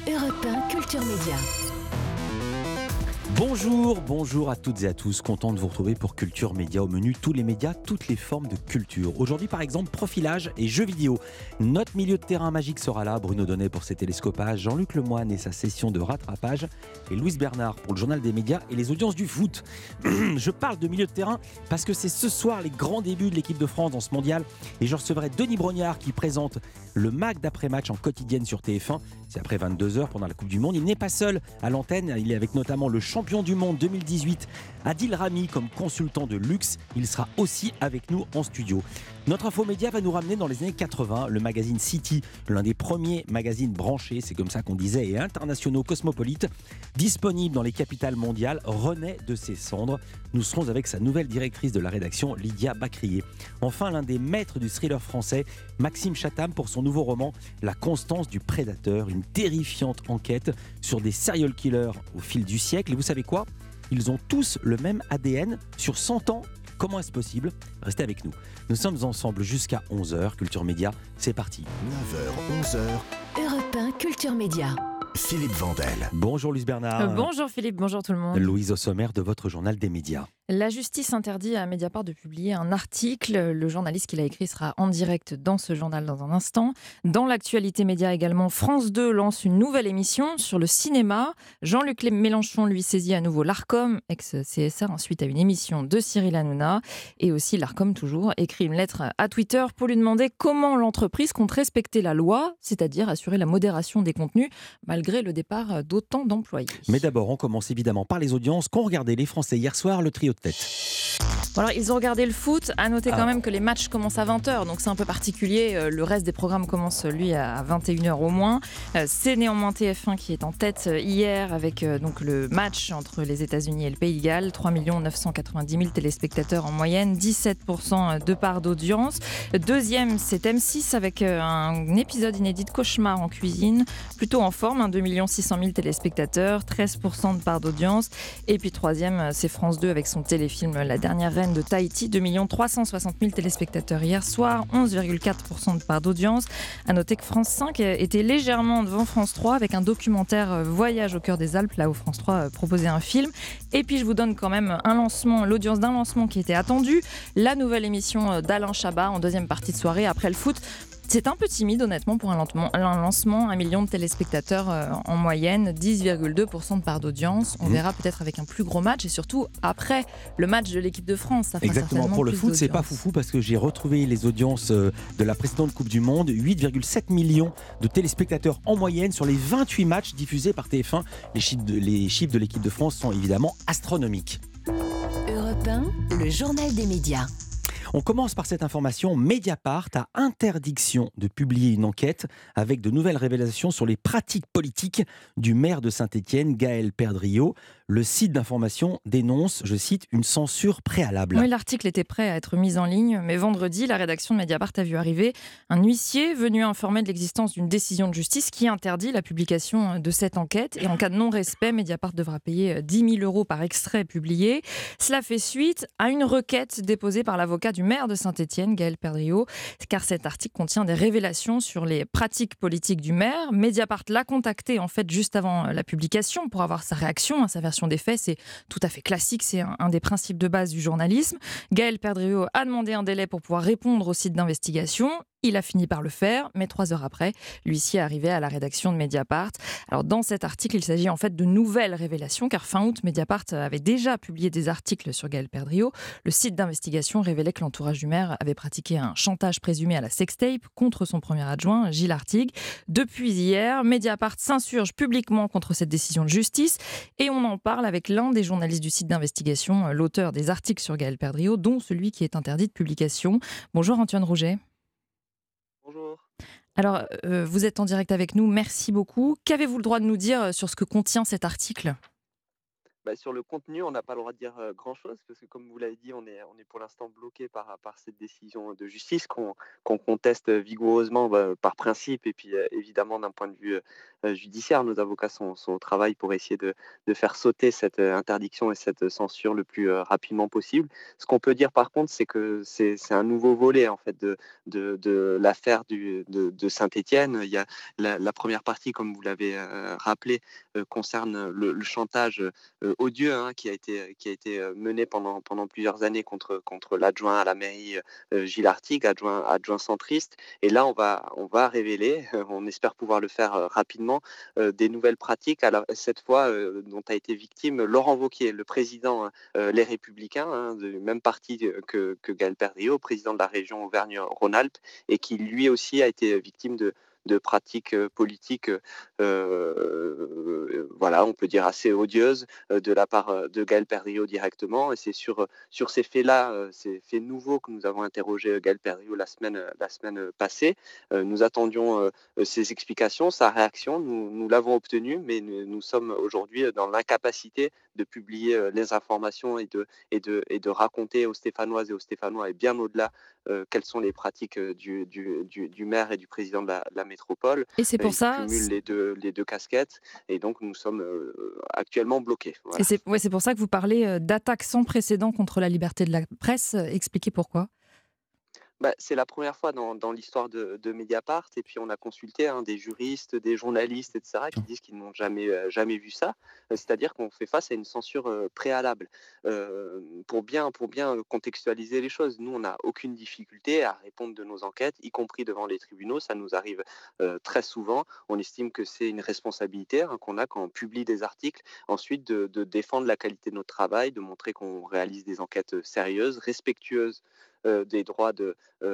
Europe 1 Culture Média. Bonjour à toutes et à tous, content de vous retrouver pour Culture Média. Au menu, tous les médias, toutes les formes de culture. Aujourd'hui par exemple, profilage et jeux vidéo. Notre milieu de terrain magique sera là, Bruno Donnet pour ses télescopages, Jean-Luc Lemoyne et sa session de rattrapage et Louise Bernard pour le journal des médias et les audiences du foot. Je parle de milieu de terrain parce que c'est ce soir les grands débuts de l'équipe de France dans ce mondial et je recevrai Denis Brognard qui présente le MAC d'après-match en quotidienne sur TF1. C'est après 22h pendant la Coupe du Monde. Il n'est pas seul à l'antenne, il est avec notamment le champion du monde 2018, Adil Rami, comme consultant de luxe. Il sera aussi avec nous en studio. Notre infomédia va nous ramener dans les années 80. Le magazine City, l'un des premiers magazines branchés, c'est comme ça qu'on disait, et internationaux cosmopolites, disponible dans les capitales mondiales, renaît de ses cendres. Nous serons avec sa nouvelle directrice de la rédaction, Lydia Bacrier. Enfin, l'un des maîtres du thriller français, Maxime Chatham, pour son nouveau roman La constance du prédateur, une terrifiante enquête sur des serial killers au fil du siècle. Et vous savez quoi ? Ils ont tous le même ADN sur 100 ans. Comment est-ce possible ? Restez avec nous. Nous sommes ensemble jusqu'à 11h. Culture Média, c'est parti. 9h, 11h. Europe 1 Culture Média. Philippe Vandel. Bonjour Louise Bernard. Bonjour Philippe, bonjour tout le monde. Louise, au sommaire de votre journal des médias. La justice interdit à Mediapart de publier un article. Le journaliste qui l'a écrit sera en direct dans ce journal dans un instant. Dans l'actualité média également, France 2 lance une nouvelle émission sur le cinéma. Jean-Luc Mélenchon lui saisit à nouveau l'Arcom, ex-CSA, ensuite à une émission de Cyril Hanouna. Et aussi l'Arcom toujours écrit une lettre à Twitter pour lui demander comment l'entreprise compte respecter la loi, c'est-à-dire assurer la modération des contenus malgré le départ d'autant d'employés. Mais d'abord, on commence évidemment par les audiences qu'ont regardé les Français hier soir, le trio de tête. Bon alors, ils ont regardé le foot. À noter quand même que les matchs commencent à 20h, donc c'est un peu particulier. Le reste des programmes commence, lui, à 21h au moins. C'est néanmoins TF1 qui est en tête hier avec donc le match entre les États-Unis et le Pays de Galles. 3 990 000 téléspectateurs en moyenne, 17% de part d'audience. Deuxième, c'est M6 avec un épisode inédit de Cauchemar en cuisine, plutôt en forme, 2 600 000 téléspectateurs, 13% de part d'audience. Et puis troisième, c'est France 2 avec son téléfilm La dernière reine de Tahiti, 2 360 000 téléspectateurs hier soir, 11,4% de part d'audience. À noter que France 5 était légèrement devant France 3 avec un documentaire Voyage au cœur des Alpes, là où France 3 proposait un film. Et puis je vous donne quand même l'audience d'un lancement qui était attendu, la nouvelle émission d'Alain Chabat en deuxième partie de soirée après le foot. C'est un peu timide honnêtement pour un lancement, 1 million de téléspectateurs en moyenne, 10,2% de part d'audience. On verra peut-être avec un plus gros match et surtout après le match de l'équipe de France. Ça fera exactement, pour le foot, d'audience. c'est pas foufou parce que j'ai retrouvé les audiences de la précédente Coupe du Monde, 8,7 millions de téléspectateurs en moyenne sur les 28 matchs diffusés par TF1. Les chiffres de l'équipe de France sont évidemment astronomiques. Europe 1, le journal des médias. On commence par cette information. Mediapart a interdiction de publier une enquête avec de nouvelles révélations sur les pratiques politiques du maire de Saint-Étienne, Gaël Perdriau. Le site d'information dénonce, je cite, une censure préalable. Oui, l'article était prêt à être mis en ligne, mais vendredi, la rédaction de Mediapart a vu arriver un huissier venu informer de l'existence d'une décision de justice qui interdit la publication de cette enquête. Et en cas de non-respect, Mediapart devra payer 10 000 € par extrait publié. Cela fait suite à une requête déposée par l'avocat du maire de Saint-Étienne, Gaël Perdriau, car cet article contient des révélations sur les pratiques politiques du maire. Mediapart l'a contacté en fait juste avant la publication pour avoir sa réaction, sa version des faits. C'est tout à fait classique, c'est un des principes de base du journalisme. Gaël Perdriau a demandé un délai pour pouvoir répondre au site d'investigation. Il a fini par le faire, mais 3 heures après, l'huissier est arrivé à la rédaction de Mediapart. Alors, dans cet article, il s'agit en fait de nouvelles révélations, car fin août, Mediapart avait déjà publié des articles sur Gaël Perdriau. Le site d'investigation révélait que l'entourage du maire avait pratiqué un chantage présumé à la sextape contre son premier adjoint, Gilles Artigue. Depuis hier, Mediapart s'insurge publiquement contre cette décision de justice, et on en parle avec l'un des journalistes du site d'investigation, l'auteur des articles sur Gaël Perdriau, dont celui qui est interdit de publication. Bonjour Antoine Rouget. Bonjour. Alors, vous êtes en direct avec nous, merci beaucoup. Qu'avez-vous le droit de nous dire sur ce que contient cet article ? Sur le contenu, on n'a pas le droit de dire grand-chose, parce que comme vous l'avez dit, on est pour l'instant bloqué par cette décision de justice qu'on conteste vigoureusement par principe, et puis évidemment d'un point de vue judiciaire. Nos avocats sont au travail pour essayer de faire sauter cette interdiction et cette censure le plus rapidement possible. Ce qu'on peut dire par contre, c'est que c'est un nouveau volet en fait de l'affaire de Saint-Étienne. Il y a la première partie, comme vous l'avez rappelé, concerne le chantage odieux qui a été mené pendant plusieurs années contre l'adjoint à la mairie Gilles Artigue, adjoint centriste. Et là, on va révéler, on espère pouvoir le faire rapidement, des nouvelles pratiques, cette fois dont a été victime Laurent Wauquiez, le président Les Républicains, du même parti que Gaël Perdriau, président de la région Auvergne-Rhône-Alpes, et qui lui aussi a été victime de pratiques politiques, on peut dire assez odieuses, de la part de Gaël Perdriau directement. Et c'est sur ces faits-là, ces faits nouveaux, que nous avons interrogé Gaël Perdriau la semaine passée. Nous attendions ses explications, sa réaction. Nous l'avons obtenue, mais nous sommes aujourd'hui dans l'incapacité de publier les informations et de raconter aux Stéphanoises et aux Stéphanois, et bien au-delà, quelles sont les pratiques du maire et du président de la métropole. Et c'est pour ça... cumulent les deux casquettes, et donc nous sommes actuellement bloqués. Voilà. Et c'est pour ça que vous parlez d'attaques sans précédent contre la liberté de la presse. Expliquez pourquoi. C'est la première fois dans l'histoire de Mediapart, et puis on a consulté des juristes, des journalistes, etc., qui disent qu'ils n'ont jamais vu ça. C'est-à-dire qu'on fait face à une censure préalable. Pour bien contextualiser les choses, nous, on n'a aucune difficulté à répondre de nos enquêtes, y compris devant les tribunaux. Ça nous arrive très souvent. On estime que c'est une responsabilité qu'on a quand on publie des articles. Ensuite, de défendre la qualité de notre travail, de montrer qu'on réalise des enquêtes sérieuses, respectueuses des droits de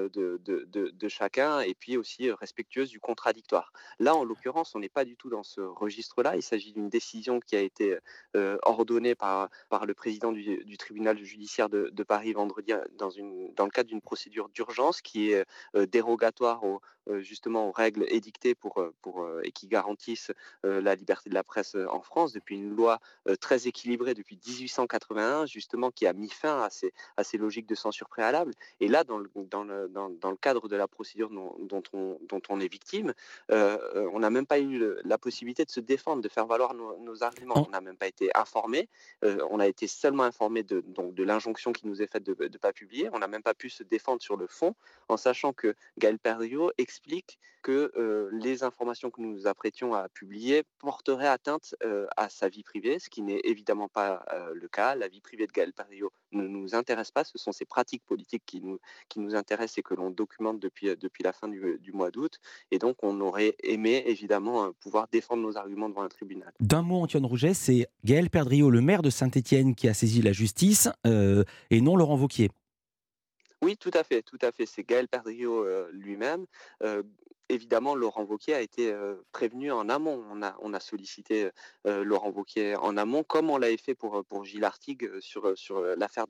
chacun, et puis aussi respectueuse du contradictoire. Là, en l'occurrence, on n'est pas du tout dans ce registre-là. Il s'agit d'une décision qui a été ordonnée par le président du tribunal judiciaire de Paris vendredi, dans le cadre d'une procédure d'urgence qui est dérogatoire justement aux règles édictées et qui garantissent la liberté de la presse en France, depuis une loi très équilibrée depuis 1881, justement, qui a mis fin à ces logiques de censure préalable. Et là, dans le cadre de la procédure dont on est victime, on n'a même pas eu la possibilité de se défendre, de faire valoir nos arguments. On n'a même pas été informé. On a été seulement informé de l'injonction qui nous est faite de ne pas publier. On n'a même pas pu se défendre sur le fond, en sachant que Gaël Perdriau explique que les informations que nous nous apprêtions à publier porteraient atteinte à sa vie privée, ce qui n'est évidemment pas le cas. La vie privée de Gaël Perdriau ne nous intéresse pas. Ce sont ses pratiques politiques qui nous intéressent et que l'on documente depuis la fin du mois d'août. Et donc, on aurait aimé, évidemment, pouvoir défendre nos arguments devant un tribunal. D'un mot, Antoine Rouget, c'est Gaël Perdriau, le maire de Saint-Étienne, qui a saisi la justice, et non Laurent Wauquiez. Oui, tout à fait. C'est Gaël Perdriau lui-même. Évidemment, Laurent Wauquiez a été prévenu en amont. On a sollicité Laurent Wauquiez en amont, comme on l'avait fait pour Gilles Artigue sur l'affaire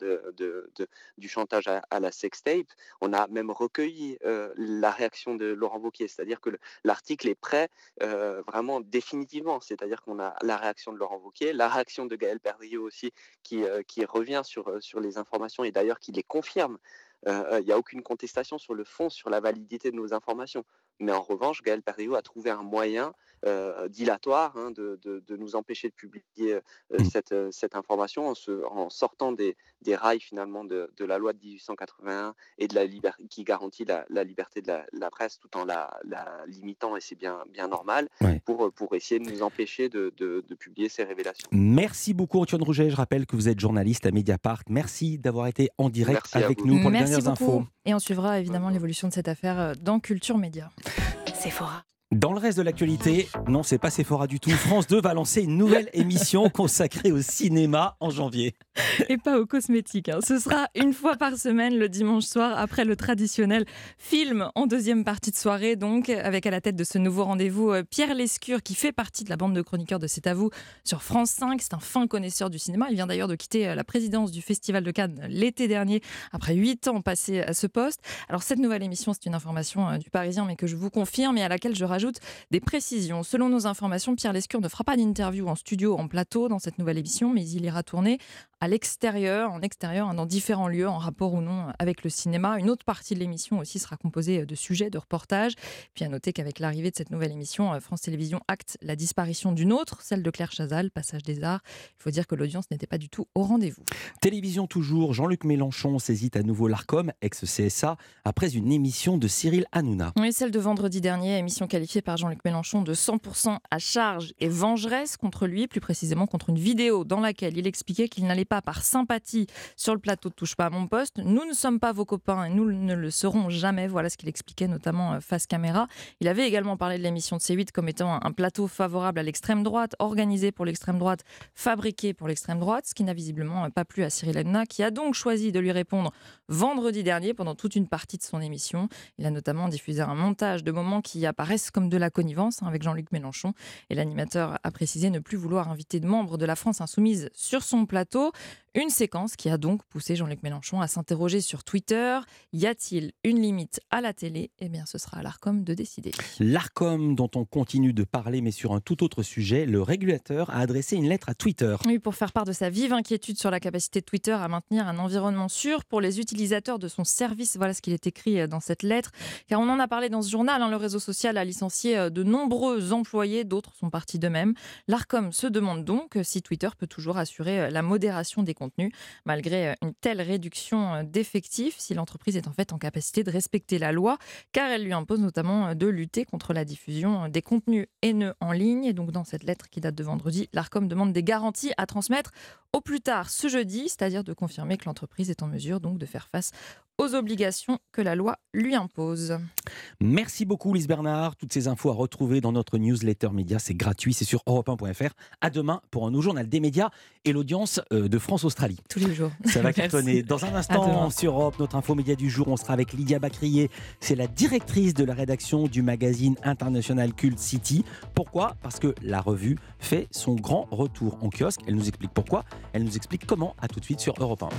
du chantage à la sextape. On a même recueilli la réaction de Laurent Wauquiez, c'est-à-dire que l'article est prêt vraiment définitivement. C'est-à-dire qu'on a la réaction de Laurent Wauquiez, la réaction de Gaël Perdriau aussi, qui revient sur les informations, et d'ailleurs qui les confirme. Il n'y a aucune contestation sur le fond, sur la validité de nos informations. Mais en revanche, Gaël Perdriau a trouvé un moyen dilatoire de nous empêcher de publier cette information en sortant des rails finalement de la loi de 1881 et qui garantit la liberté de la presse, tout en la limitant, et c'est bien normal, pour essayer de nous empêcher de publier ces révélations. Merci beaucoup Antoine Rouget, je rappelle que vous êtes journaliste à Mediapart. Merci d'avoir été en direct avec nous pour les dernières infos. Et on suivra évidemment l'évolution de cette affaire dans Culture Média. Sephora. Dans le reste de l'actualité, non, c'est pas Sephora du tout. France 2 va lancer une nouvelle émission consacrée au cinéma en janvier. Et pas aux cosmétiques. Ce sera une fois par semaine, le dimanche soir, après le traditionnel film en deuxième partie de soirée, donc, avec à la tête de ce nouveau rendez-vous Pierre Lescure, qui fait partie de la bande de chroniqueurs de C'est à vous sur France 5. C'est un fin connaisseur du cinéma. Il vient d'ailleurs de quitter la présidence du Festival de Cannes l'été dernier, après 8 ans passés à ce poste. Alors, cette nouvelle émission, c'est une information du Parisien, mais que je vous confirme et à laquelle je rajoute des précisions. Selon nos informations, Pierre Lescure ne fera pas d'interview en studio, en plateau dans cette nouvelle émission, mais il ira tourner à l'extérieur, dans différents lieux, en rapport ou non avec le cinéma. Une autre partie de l'émission aussi sera composée de sujets, de reportages. Puis à noter qu'avec l'arrivée de cette nouvelle émission, France Télévisions acte la disparition d'une autre, celle de Claire Chazal, Passage des Arts. Il faut dire que l'audience n'était pas du tout au rendez-vous. Télévision toujours, Jean-Luc Mélenchon saisit à nouveau l'Arcom, ex-CSA, après une émission de Cyril Hanouna. Oui, celle de vendredi dernier, émission qualifiée par Jean-Luc Mélenchon de 100% à charge et vengeresse contre lui, plus précisément contre une vidéo dans laquelle il expliquait qu'il n'allait pas par sympathie sur le plateau de Touche pas à mon poste. Nous ne sommes pas vos copains et nous ne le serons jamais. Voilà ce qu'il expliquait, notamment face caméra. Il avait également parlé de l'émission de C8 comme étant un plateau favorable à l'extrême droite, organisé pour l'extrême droite, fabriqué pour l'extrême droite, ce qui n'a visiblement pas plu à Cyril Hanouna, qui a donc choisi de lui répondre vendredi dernier pendant toute une partie de son émission. Il a notamment diffusé un montage de moments qui apparaissent comme de la connivence avec Jean-Luc Mélenchon. Et l'animateur a précisé ne plus vouloir inviter de membres de la France Insoumise sur son plateau. Une séquence qui a donc poussé Jean-Luc Mélenchon à s'interroger sur Twitter. Y a-t-il une limite à la télé ? Eh bien, ce sera à l'Arcom de décider. L'Arcom dont on continue de parler, mais sur un tout autre sujet, le régulateur a adressé une lettre à Twitter. Oui, pour faire part de sa vive inquiétude sur la capacité de Twitter à maintenir un environnement sûr pour les utilisateurs de son service. Voilà ce qu'il est écrit dans cette lettre. Car on en a parlé dans ce journal, le réseau social a licencié de nombreux employés, d'autres sont partis d'eux-mêmes. L'Arcom se demande donc si Twitter peut toujours assurer la modération des contenus, malgré une telle réduction d'effectifs, si l'entreprise est en fait en capacité de respecter la loi, car elle lui impose notamment de lutter contre la diffusion des contenus haineux en ligne. Et donc dans cette lettre qui date de vendredi, l'Arcom demande des garanties à transmettre au plus tard ce jeudi, c'est-à-dire de confirmer que l'entreprise est en mesure donc de faire face aux obligations que la loi lui impose. Merci beaucoup Lise Bernard. Toutes ces infos à retrouver dans notre newsletter média, c'est gratuit, c'est sur europe1.fr. À demain pour un nouveau journal des médias et l'audience de France-Australie. Tous les jours. Ça va cartonner. Dans un instant À sur Europe, notre info média du jour, on sera avec Lydia Bacrier. C'est la directrice de la rédaction du magazine international Cult City. Pourquoi ? Parce que la revue fait son grand retour en kiosque. Elle nous explique pourquoi, elle nous explique comment. À tout de suite sur Europe 1.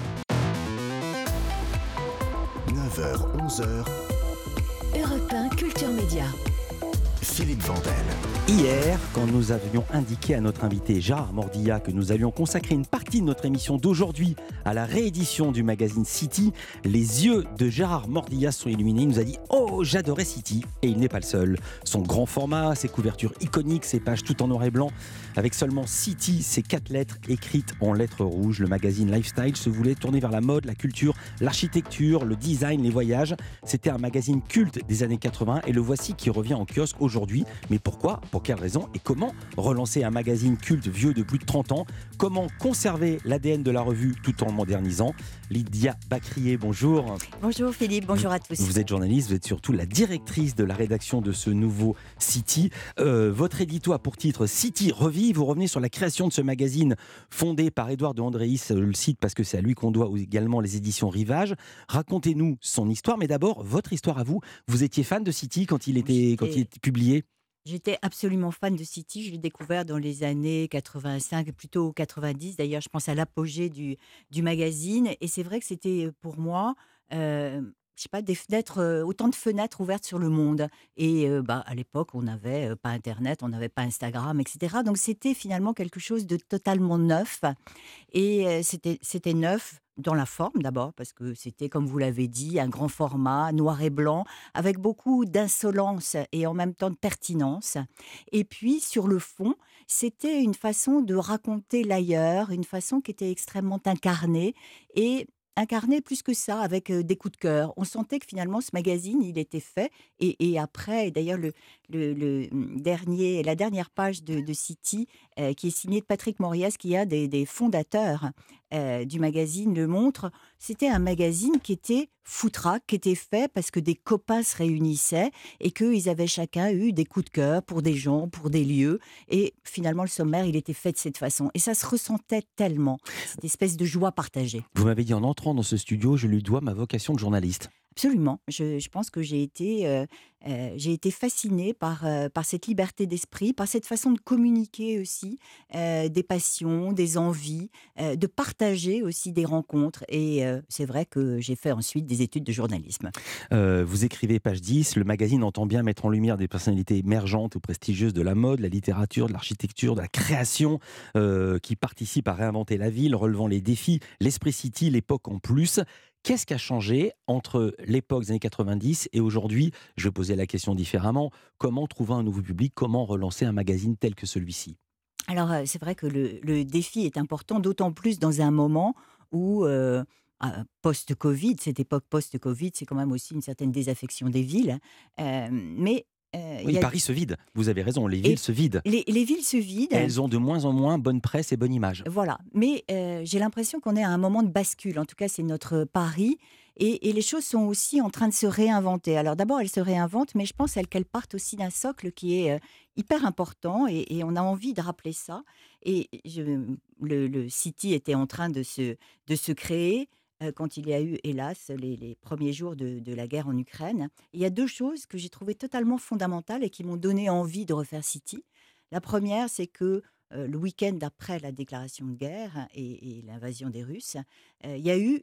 9h, 11h, Europe 1 Culture Média. Philippe Vandel. Hier, quand nous avions indiqué à notre invité Gérard Mordillat que nous allions consacrer une partie de notre émission d'aujourd'hui à la réédition du magazine City, les yeux de Gérard Mordillat se sont illuminés. Il nous a dit « Oh, j'adorais City !» Et il n'est pas le seul. Son grand format, ses couvertures iconiques, ses pages tout en noir et blanc, avec seulement City, ces 4 lettres écrites en lettres rouges. Le magazine Lifestyle se voulait tourner vers la mode, la culture, l'architecture, le design, les voyages. C'était un magazine culte des années 80 et le voici qui revient en kiosque aujourd'hui. Mais pourquoi ? Pour quelles raisons ? Et comment relancer un magazine culte vieux de plus de 30 ans ? Comment conserver l'ADN de la revue tout en le modernisant ? Lydia Bacrier, bonjour. Bonjour Philippe, bonjour à tous. Vous êtes journaliste, vous êtes surtout la directrice de la rédaction de ce nouveau City. Votre édito a pour titre City revit. Vous revenez sur la création de ce magazine fondé par Édouard de Andréis. Je le cite parce que c'est à lui qu'on doit également les éditions Rivage. Racontez-nous son histoire, mais d'abord votre histoire à vous. Vous étiez fan de City quand il était publié ? J'étais absolument fan de City. Je l'ai découvert dans les années 85, plutôt 90. D'ailleurs, je pense à l'apogée du magazine. Et c'est vrai que c'était pour moi, je sais pas, des fenêtres, autant de fenêtres ouvertes sur le monde. Et à l'époque, on n'avait pas Internet, on n'avait pas Instagram, etc. Donc c'était finalement quelque chose de totalement neuf. Et c'était neuf. Dans la forme d'abord, parce que c'était, comme vous l'avez dit, un grand format, noir et blanc, avec beaucoup d'insolence et en même temps de pertinence. Et puis, sur le fond, c'était une façon de raconter l'ailleurs, une façon qui était extrêmement incarnée et incarné plus que ça, avec des coups de cœur. On sentait que finalement, ce magazine, il était fait. Et après, d'ailleurs, la dernière page de City, qui est signée de Patrick Moriès, qui est un des fondateurs, du magazine Le Montre, c'était un magazine qui était foutraque, qui était fait parce que des copains se réunissaient et qu'ils avaient chacun eu des coups de cœur pour des gens, pour des lieux. Et finalement, le sommaire, il était fait de cette façon. Et ça se ressentait tellement, cette espèce de joie partagée. Vous m'avez dit en entrant dans ce studio, je lui dois ma vocation de journaliste. Absolument. Je pense que j'ai été fascinée par cette liberté d'esprit, par cette façon de communiquer aussi, des passions, des envies, de partager aussi des rencontres. Et c'est vrai que j'ai fait ensuite des études de journalisme. Vous écrivez page 10, le magazine entend bien mettre en lumière des personnalités émergentes ou prestigieuses de la mode, la littérature, de l'architecture, de la création, qui participent à réinventer la ville, relevant les défis, l'esprit city, l'époque en plus. Qu'est-ce qui a changé entre l'époque des années 90 et aujourd'hui? Je vais poser la question différemment. Comment trouver un nouveau public? Comment relancer un magazine tel que celui-ci? Alors, c'est vrai que le défi est important, d'autant plus dans un moment où, post-Covid, cette époque post-Covid, c'est quand même aussi une certaine désaffection des villes. Mais il Oui, y a Paris se vide. Vous avez raison, les et villes se vident. les villes se vident. Elles ont de moins en moins bonne presse et bonne image. Voilà, mais j'ai l'impression qu'on est à un moment de bascule. En tout cas, c'est notre pari et les choses sont aussi en train de se réinventer. Alors d'abord, elles se réinventent, mais je pense qu'elles partent aussi d'un socle qui est, hyper important et on a envie de rappeler ça et le City était en train de se créer, quand il y a eu, hélas, les premiers jours de la guerre en Ukraine. Il y a 2 choses que j'ai trouvées totalement fondamentales et qui m'ont donné envie de refaire City. La première, c'est que, le week-end après la déclaration de guerre et l'invasion des Russes, il y a eu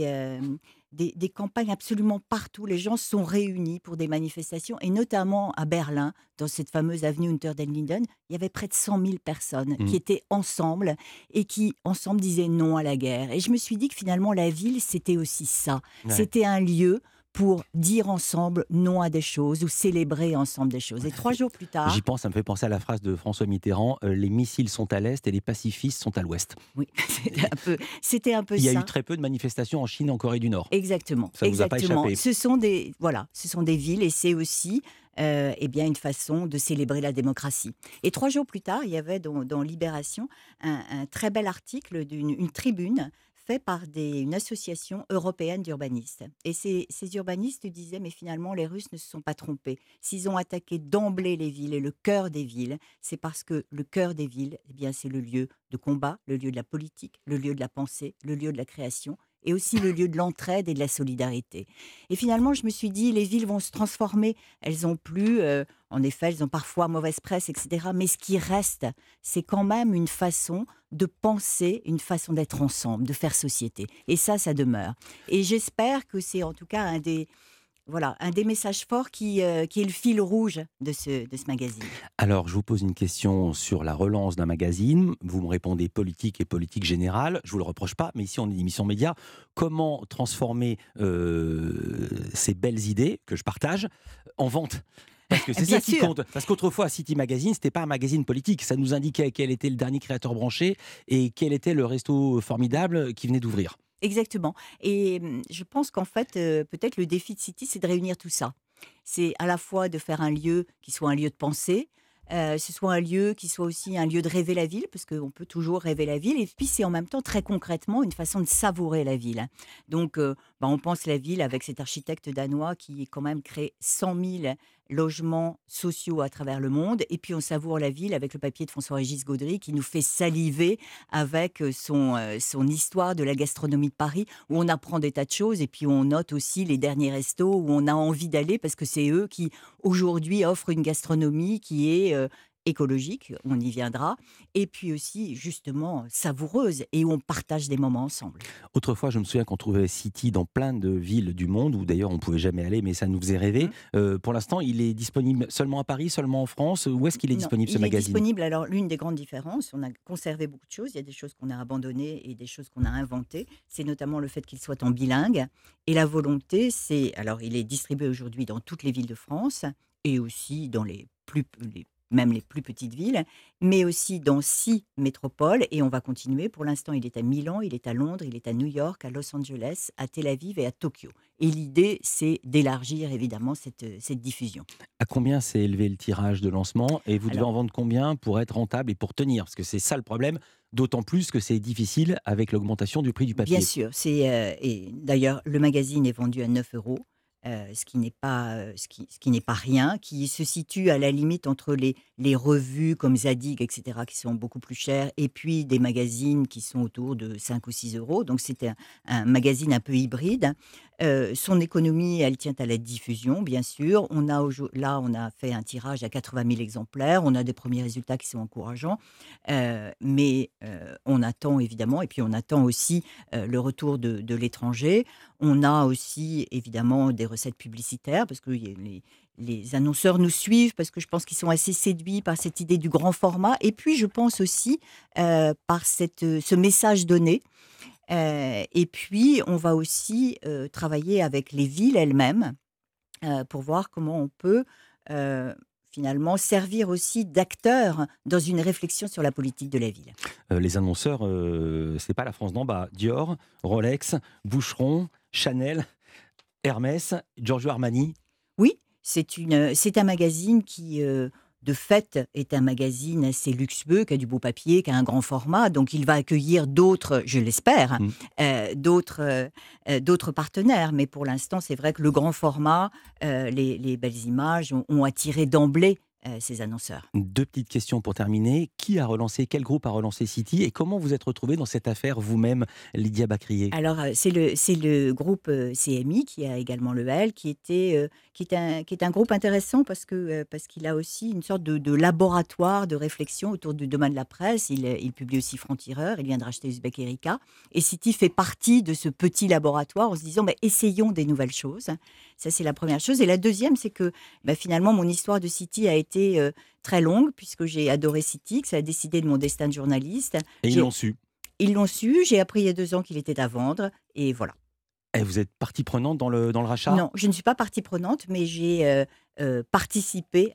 des campagnes absolument partout. Les gens se sont réunis pour des manifestations et notamment à Berlin, dans cette fameuse avenue Unter den Linden, il y avait près de 100 000 personnes qui étaient ensemble et qui, ensemble, disaient non à la guerre. Et je me suis dit que finalement, la ville, c'était aussi ça. Ouais. C'était un lieu pour dire ensemble non à des choses ou célébrer ensemble des choses. Et 3 jours plus tard, J'y pense, ça me fait penser à la phrase de François Mitterrand, les missiles sont à l'est et les pacifistes sont à l'ouest. oui, c'était un peu Il y a ça. eu très peu de manifestations en Chine et en Corée du Nord. Exactement, Ça vous a pas exactement. échappé. Ce sont des villes et c'est aussi eh bien une façon de célébrer la démocratie. Et 3 jours plus tard, il y avait dans Libération un très bel article une tribune fait par une association européenne d'urbanistes. Et ces urbanistes disaient, mais finalement, les Russes ne se sont pas trompés. S'ils ont attaqué d'emblée les villes et le cœur des villes, c'est parce que le cœur des villes, eh bien, c'est le lieu de combat, le lieu de la politique, le lieu de la pensée, le lieu de la création et aussi le lieu de l'entraide et de la solidarité. Et finalement, je me suis dit, les villes vont se transformer. Elles ont plus, en effet, elles ont parfois mauvaise presse, etc. Mais ce qui reste, c'est quand même une façon de penser, une façon d'être ensemble, de faire société. Et ça demeure. Et j'espère que c'est en tout cas un des messages forts qui est le fil rouge de ce magazine. Alors, je vous pose une question sur la relance d'un magazine. Vous me répondez politique et politique générale. Je ne vous le reproche pas, mais ici, on est une émission média. Comment transformer ces belles idées que je partage en vente? Parce que c'est Bien ça qui sûr. compte. Parce qu'autrefois, City Magazine, c'était pas un magazine politique. Ça nous indiquait quel était le dernier créateur branché et quel était le resto formidable qui venait d'ouvrir. Exactement. Et je pense qu'en fait, peut-être le défi de City, c'est de réunir tout ça. C'est à la fois de faire un lieu qui soit un lieu de pensée, ce soit un lieu qui soit aussi un lieu de rêver la ville, parce qu'on peut toujours rêver la ville, et puis c'est en même temps très concrètement une façon de savourer la ville. Donc on pense la ville avec cet architecte danois qui quand même crée 100 000 logements sociaux à travers le monde, et puis on savoure la ville avec le papier de François-Régis Gaudry qui nous fait saliver avec son histoire de la gastronomie de Paris, où on apprend des tas de choses, et puis on note aussi les derniers restos où on a envie d'aller, parce que c'est eux qui aujourd'hui offrent une gastronomie qui est écologique, on y viendra, et puis aussi justement savoureuse, et où on partage des moments ensemble. Autrefois, je me souviens qu'on trouvait City dans plein de villes du monde, où d'ailleurs on ne pouvait jamais aller, mais ça nous faisait rêver. Pour l'instant, il est disponible seulement à Paris, seulement en France. Où est-ce qu'il est Non, disponible, ce il est magazine? disponible. Alors, l'une des grandes différences, on a conservé beaucoup de choses. Il y a des choses qu'on a abandonnées et des choses qu'on a inventées. C'est notamment le fait qu'il soit en bilingue. Et la volonté, alors, il est distribué aujourd'hui dans toutes les villes de France et aussi dans les même les plus petites villes, mais aussi dans 6 métropoles. Et on va continuer. Pour l'instant, il est à Milan, il est à Londres, il est à New York, à Los Angeles, à Tel Aviv et à Tokyo. Et l'idée, c'est d'élargir évidemment cette diffusion. À combien s'est élevé le tirage de lancement et vous devez Alors, en vendre combien pour être rentable et pour tenir? Parce que c'est ça le problème, d'autant plus que c'est difficile avec l'augmentation du prix du papier. bien sûr, et d'ailleurs, le magazine est vendu à 9 euros. Ce qui n'est pas, ce qui n'est pas rien, qui se situe à la limite entre les revues comme Zadig, etc., qui sont beaucoup plus chères, et puis des magazines qui sont autour de 5 ou 6 euros. Donc c'est un magazine un peu hybride. Son économie, elle tient à la diffusion, bien sûr. Là, on a fait un tirage à 80 000 exemplaires. On a des premiers résultats qui sont encourageants. Mais on attend évidemment, et puis on attend aussi le retour de l'étranger. On a aussi évidemment des recettes publicitaires, parce que les annonceurs nous suivent, parce que je pense qu'ils sont assez séduits par cette idée du grand format. Et puis je pense aussi par ce message donné. Et puis, on va aussi travailler avec les villes elles-mêmes pour voir comment on peut finalement servir aussi d'acteurs dans une réflexion sur la politique de la ville. Les annonceurs, c'est pas la France d'en bas. Dior, Rolex, Boucheron, Chanel, Hermès, Giorgio Armani. Oui, c'est un magazine qui, de fait, est un magazine assez luxueux, qui a du beau papier, qui a un grand format. Donc, il va accueillir d'autres, je l'espère, d'autres partenaires. Mais pour l'instant, c'est vrai que le grand format, les belles images ont attiré d'emblée ces annonceurs. 2 petites questions pour terminer. Quel groupe a relancé City et comment vous êtes retrouvée dans cette affaire vous-même, Lydia Bacrier? Alors, c'est le groupe CMI qui a également le L, qui est un groupe intéressant parce qu'il a aussi une sorte de laboratoire de réflexion autour du domaine de la presse. Il publie aussi Franc-Tireur, il vient de racheter Uzbek Erika. Et City fait partie de ce petit laboratoire en se disant essayons des nouvelles choses. Ça, c'est la première chose. Et la deuxième, c'est que finalement, mon histoire de City a été très longue, puisque j'ai adoré City, que ça a décidé de mon destin de journaliste. Et ils l'ont su. Ils l'ont su. J'ai appris il y a 2 ans qu'il était à vendre. Et voilà. Et vous êtes partie prenante dans le rachat? Non, je ne suis pas partie prenante, mais j'ai participé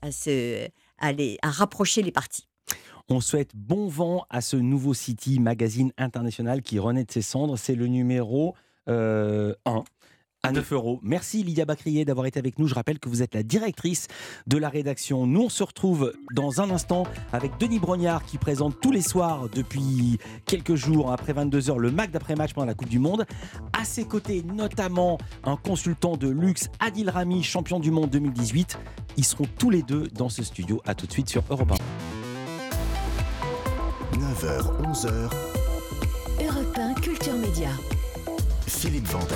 à rapprocher les parties. On souhaite bon vent à ce nouveau City, magazine international qui renaît de ses cendres. C'est le numéro 1. À 9 euros. Merci Lydia Bacrier d'avoir été avec nous. Je rappelle que vous êtes la directrice de la rédaction. Nous, on se retrouve dans un instant avec Denis Brognard qui présente tous les soirs depuis quelques jours, après 22h, le MAC d'après-match pendant la Coupe du Monde. À ses côtés, notamment un consultant de luxe, Adil Rami, champion du monde 2018. Ils seront tous les deux dans ce studio. À tout de suite sur Europe 1. 9h, 11h. Europe 1 Culture Média. Philippe Vandel.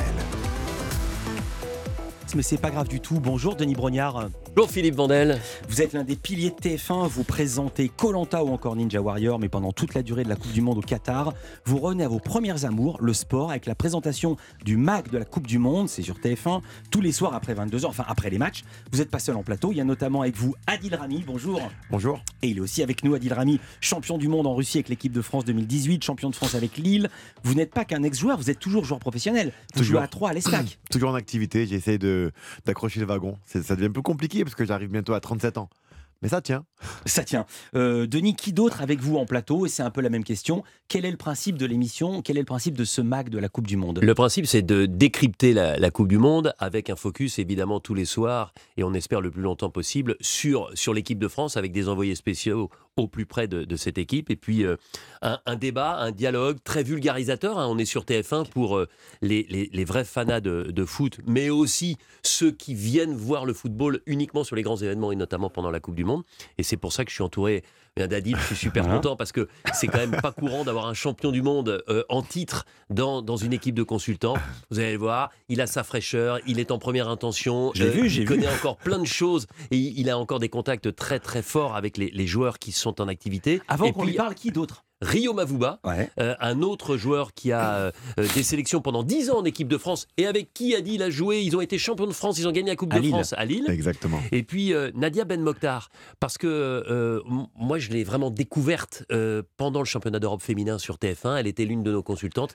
Mais c'est pas grave du tout. Bonjour Denis Brognard. Bonjour Philippe Vandel. Vous êtes l'un des piliers de TF1, vous présentez Koh-Lanta ou encore Ninja Warrior, mais pendant toute la durée de la Coupe du Monde au Qatar, vous revenez à vos premières amours, le sport, avec la présentation du MAC de la Coupe du Monde, c'est sur TF1, tous les soirs après 22h, enfin après les matchs. Vous n'êtes pas seul en plateau, il y a notamment avec vous Adil Rami, bonjour. Bonjour. Et il est aussi avec nous, Adil Rami, champion du monde en Russie avec l'équipe de France 2018, champion de France avec Lille. Vous n'êtes pas qu'un ex-joueur, vous êtes toujours joueur professionnel. Vous jouez à 3 à l'ESCAC. Toujours en activité, j'essaie d'accrocher le wagon. Ça devient un peu compliqué parce que j'arrive bientôt à 37 ans. Mais ça tient. Ça tient. Denis, qui d'autre avec vous en plateau? Et c'est un peu la même question. Quel est le principe de l'émission? Quel est le principe de ce MAC de la Coupe du Monde? Le principe, c'est de décrypter la Coupe du Monde avec un focus évidemment tous les soirs et on espère le plus longtemps possible sur l'équipe de France avec des envoyés spéciaux au plus près de cette équipe. Et puis un débat, un dialogue très vulgarisateur. On est sur TF1 pour les vrais fanas de foot, mais aussi ceux qui viennent voir le football uniquement sur les grands événements et notamment pendant la Coupe du Monde. Et c'est pour ça que je suis entouré d'Adil. Je suis super content parce que c'est quand même pas courant d'avoir un champion du monde en titre dans une équipe de consultants. Vous allez le voir, il a sa fraîcheur, il est en première intention, il connaît encore plein de choses et il a encore des contacts très très forts avec les joueurs qui sont en activité. Avant qu'on lui parle, qui d'autre? Rio Mavuba, un autre joueur qui a des sélections pendant 10 ans en équipe de France et avec qui Adil a joué. Ils ont été champions de France, ils ont gagné la Coupe de France à Lille. Exactement. Et puis Nadia Ben Mokhtar, parce que moi je l'ai vraiment découverte pendant le championnat d'Europe féminin sur TF1. Elle était l'une de nos consultantes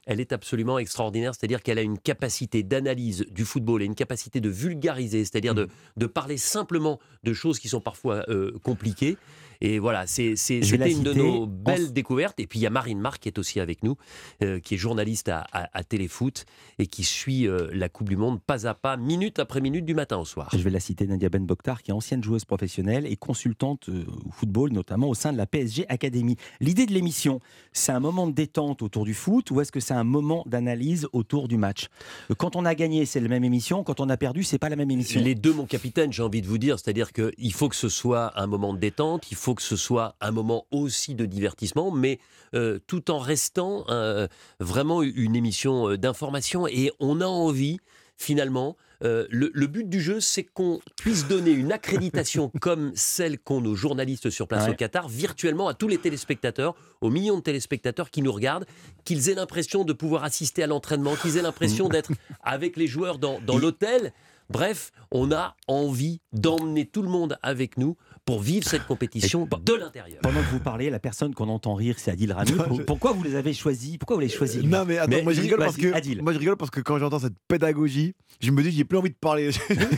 elle est absolument extraordinaire, c'est-à-dire qu'elle a une capacité d'analyse du football et une capacité de vulgariser, c'est-à-dire de parler simplement de choses qui sont parfois compliquées. Et voilà, c'était une de nos belles découvertes. Et puis il y a Marine Marc qui est aussi avec nous, qui est journaliste à Téléfoot et qui suit la Coupe du Monde pas à pas, minute après minute, du matin au soir. Je vais la citer, Nadia Ben Bokhtar, qui est ancienne joueuse professionnelle et consultante au football, notamment au sein de la PSG Academy. L'idée de l'émission, c'est un moment de détente autour du foot ou est-ce que c'est un moment d'analyse autour du match ? Quand on a gagné, c'est la même émission. Quand on a perdu, c'est pas la même émission. Les deux, mon capitaine, j'ai envie de vous dire, c'est-à-dire qu'il faut que ce soit un moment de détente, il faut que ce soit un moment aussi de divertissement, mais tout en restant vraiment une émission d'information. Et on a envie, finalement, le but du jeu, c'est qu'on puisse donner une accréditation comme celle qu'ont nos journalistes sur place au Qatar, virtuellement à tous les téléspectateurs, aux millions de téléspectateurs qui nous regardent, qu'ils aient l'impression de pouvoir assister à l'entraînement, qu'ils aient l'impression d'être avec les joueurs dans l'hôtel. Bref, on a envie d'emmener tout le monde avec nous pour vivre cette compétition de l'intérieur. Pendant que vous parlez, la personne qu'on entend rire, c'est Adil Rami. Pourquoi vous les avez choisis ? Pourquoi vous les choisi lui ? Non mais attends, moi je rigole parce que quand j'entends cette pédagogie, je me dis j'ai plus envie de parler.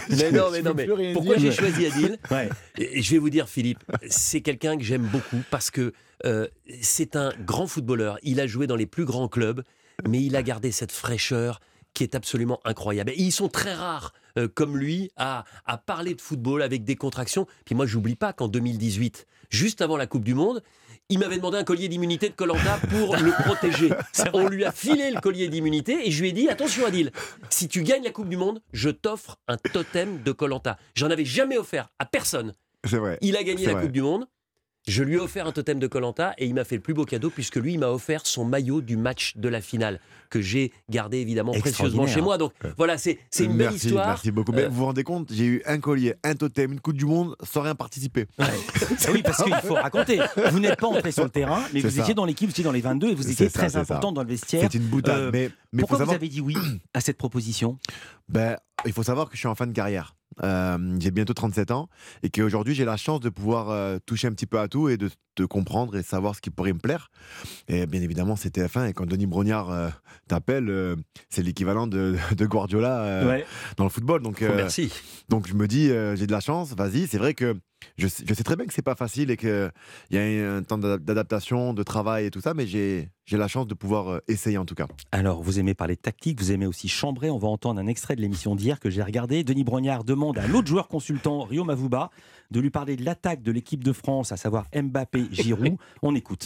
mais pourquoi j'ai choisi Adil ? Et je vais vous dire, Philippe, c'est quelqu'un que j'aime beaucoup parce que c'est un grand footballeur. Il a joué dans les plus grands clubs, mais il a gardé cette fraîcheur qui est absolument incroyable. Et ils sont très rares, comme lui, à parler de football avec des contractions. Puis moi, j'oublie pas qu'en 2018, juste avant la Coupe du Monde, il m'avait demandé un collier d'immunité de Koh-Lanta pour le protéger. On lui a filé le collier d'immunité et je lui ai dit, attention Adil, si tu gagnes la Coupe du Monde, je t'offre un totem de Koh-Lanta. J'en avais jamais offert à personne. C'est vrai. Il a gagné la Coupe du Monde. Je lui ai offert un totem de Koh-Lanta et il m'a fait le plus beau cadeau puisque lui, il m'a offert son maillot du match de la finale que j'ai gardé évidemment précieusement chez moi. Donc voilà, c'est une belle histoire. Merci beaucoup. Mais vous vous rendez compte, j'ai eu un collier, un totem, une Coupe du Monde sans rien participer. Oui, parce qu'il faut raconter. Vous n'êtes pas entré sur le terrain, mais vous étiez dans l'équipe, vous étiez dans les 22 et vous étiez très important dans le vestiaire. C'est une boutade. Mais pourquoi vous avez dit oui à cette proposition ? Il faut savoir que je suis en fin de carrière. J'ai bientôt 37 ans et qu'aujourd'hui j'ai la chance de pouvoir toucher un petit peu à tout et de comprendre et savoir ce qui pourrait me plaire. Et bien évidemment c'est TF1 et quand Denis Brognard t'appelle, c'est l'équivalent de Guardiola dans le football. Donc, merci. Donc je me dis j'ai de la chance, vas-y. C'est vrai que je sais très bien que c'est pas facile et qu'il y a un temps d'adaptation, de travail et tout ça, mais j'ai la chance de pouvoir essayer en tout cas. Alors, vous aimez parler de tactique, vous aimez aussi chambrer. On va entendre un extrait de l'émission d'hier que j'ai regardé. Denis Brognard demande à l'autre joueur consultant, Rio Mavuba, de lui parler de l'attaque de l'équipe de France, à savoir Mbappé-Giroud. On écoute.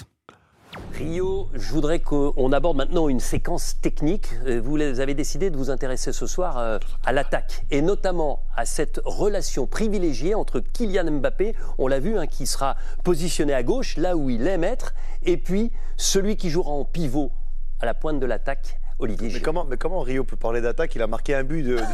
Rio, je voudrais qu'on aborde maintenant une séquence technique. Vous avez décidé de vous intéresser ce soir à l'attaque et notamment à cette relation privilégiée entre Kylian Mbappé, on l'a vu, qui sera positionné à gauche, là où il aime être, et puis celui qui jouera en pivot à la pointe de l'attaque, Olivier Giroud. Mais comment Rio peut parler d'attaque ? Il a marqué un but de...